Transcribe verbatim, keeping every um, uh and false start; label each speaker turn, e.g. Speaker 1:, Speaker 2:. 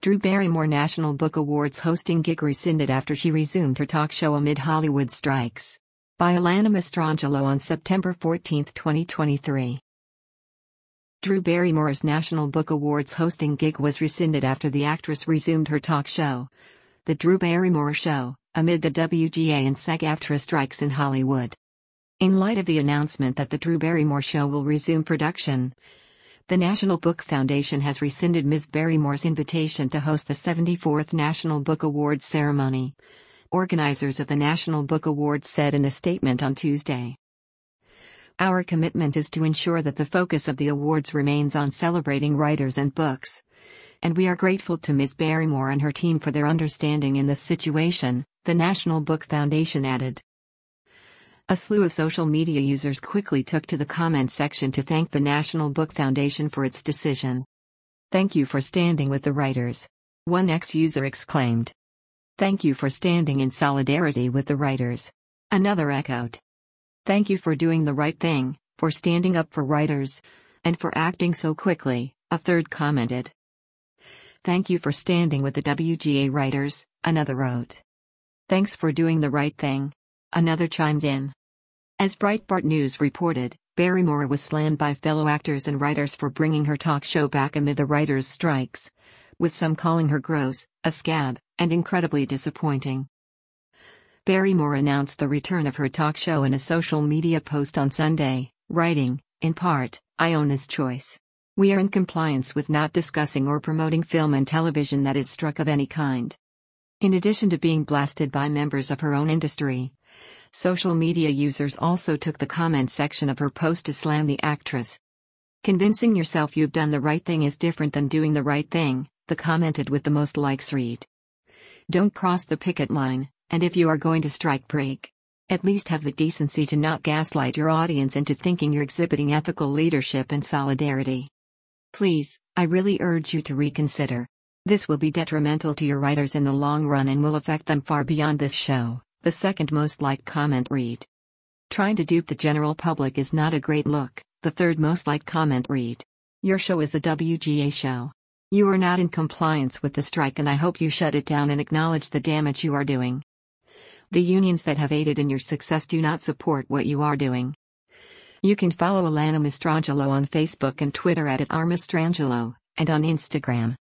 Speaker 1: Drew Barrymore National Book Awards hosting gig rescinded after she resumed her talk show amid Hollywood strikes. By Alana Mastrangelo on September fourteenth, twenty twenty-three. Drew Barrymore's National Book Awards hosting gig was rescinded after the actress resumed her talk show, The Drew Barrymore Show, amid the W G A and SAG-AFTRA strikes in Hollywood. In light of the announcement that The Drew Barrymore Show will resume production, the National Book Foundation has rescinded Miz Barrymore's invitation to host the seventy-fourth National Book Awards ceremony, organizers of the National Book Awards said in a statement on Tuesday. Our commitment is to ensure that the focus of the awards remains on celebrating writers and books, and we are grateful to Miz Barrymore and her team for their understanding in this situation, the National Book Foundation added. A slew of social media users quickly took to the comment section to thank the National Book Foundation for its decision. "Thank you for standing with the writers," one ex-user exclaimed. "Thank you for standing in solidarity with the writers," another echoed. "Thank you for doing the right thing, for standing up for writers, and for acting so quickly," a third commented. "Thank you for standing with the W G A writers," another wrote. "Thanks for doing the right thing," another chimed in. As Breitbart News reported, Barrymore was slammed by fellow actors and writers for bringing her talk show back amid the writers' strikes, with some calling her gross, a scab, and incredibly disappointing. Barrymore announced the return of her talk show in a social media post on Sunday, writing, in part, "I own this choice. We are in compliance with not discussing or promoting film and television that is struck of any kind." In addition to being blasted by members of her own industry, social media users also took the comment section of her post to slam the actress. "Convincing yourself you've done the right thing is different than doing the right thing," the commented with the most likes read. "Don't cross the picket line, and if you are going to strike break, at least have the decency to not gaslight your audience into thinking you're exhibiting ethical leadership and solidarity. Please, I really urge you to reconsider. This will be detrimental to your writers in the long run and will affect them far beyond this show," the second most liked comment read. "Trying to dupe the general public is not a great look," the third most liked comment read. "Your show is a W G A show. You are not in compliance with the strike and I hope you shut it down and acknowledge the damage you are doing. The unions that have aided in your success do not support what you are doing." You can follow Alana Mastrangelo on Facebook and Twitter at, at r mastrangelo, and on Instagram